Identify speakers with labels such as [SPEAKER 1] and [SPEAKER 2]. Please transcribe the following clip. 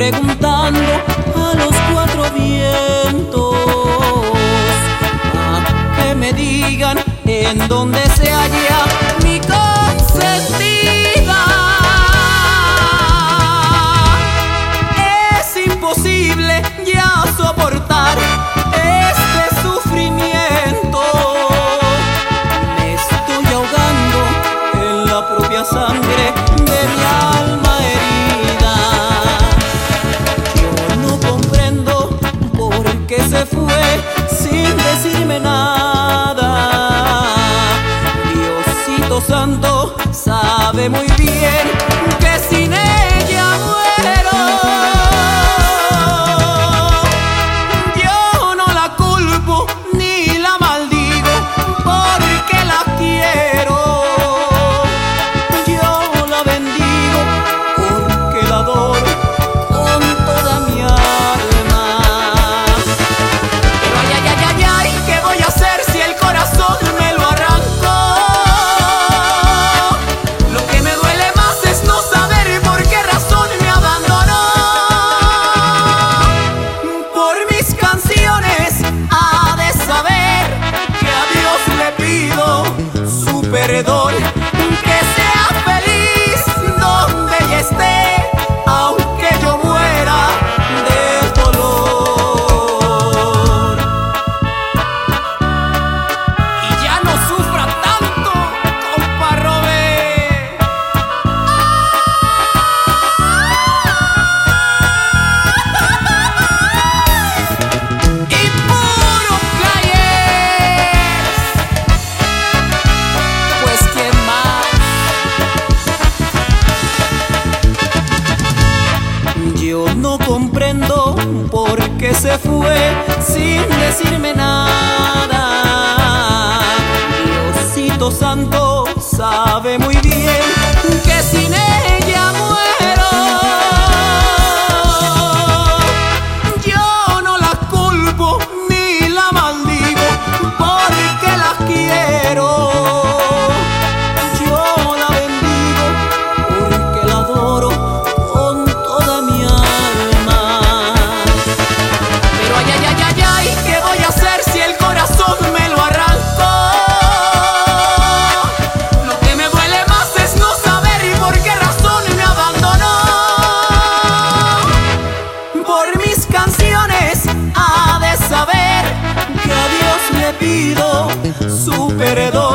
[SPEAKER 1] preguntando a los cuatro vientos a que me digan en dónde se halla mi consentida. Es imposible ya soportar este sufrimiento. Me estoy ahogando en la propia sangre de mi alma herida. Yo no comprendo por qué se fue sin decirme nada. Diosito Santo sabe muy bien que sin ella muero. Yo no la culpo ni la maldigo porque la quiero. Yo la bendigo porque la adoro con toda mi alma. Pero ay, ay, ay, ay, ay, ¿qué voy a hacer si el corazón me lo arrancó? Lo que me duele más es no saber por qué razón me abandonó. Por mis canciones ha de saber que a Dios le pido su perdón. Que sea feliz donde ella esté, aunque yo muera de dolor. Y ya no sufra tanto, compa Robert. Y puro Players, pues quién más. Yo no comprendo por qué se fue sin decirme nada. Diosito Santo sabe muy bien que sin ella muero. Yo no la culpo ni la maldigo porque la quiero. Yo la bendigo porque la adoro con toda mi alma. Pero ay, ay, ay, ay, ay, ¿qué voy a hacer si el corazón me lo arrancó? Lo que me duele más es no saber por qué razón me abandonó. Por mis canciones ha de saber que a Dios le pido su perdón.